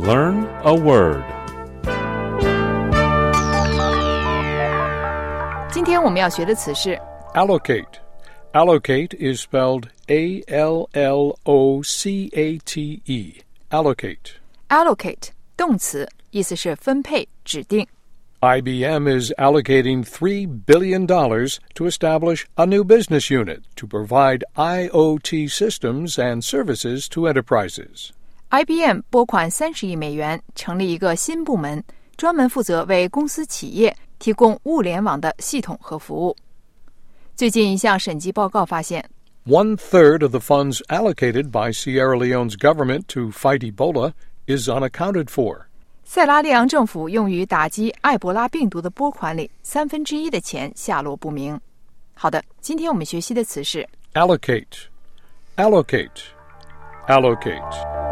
Learn a word. 今天我们要学的词是 Allocate. Allocate is spelled A-L-L-O-C-A-T-E. Allocate. allocate 动词，意思是分配、指定。 IBM is allocating $3 billion to establish a new business unit to provide IoT systems and services to enterprises. IBM 拨款30亿美元，成立一个新部门，专门负责为公司企业提供物联网的系统和服务。最近一项审计报告发现 1/3 of the funds allocated by Sierra Leone's government to fight Ebola is unaccounted for. 塞拉利昂政府用于打击埃博拉病毒的拨款里1/3的钱下落不明。好的，今天我们学习的词是 Allocate. Allocate. Allocate.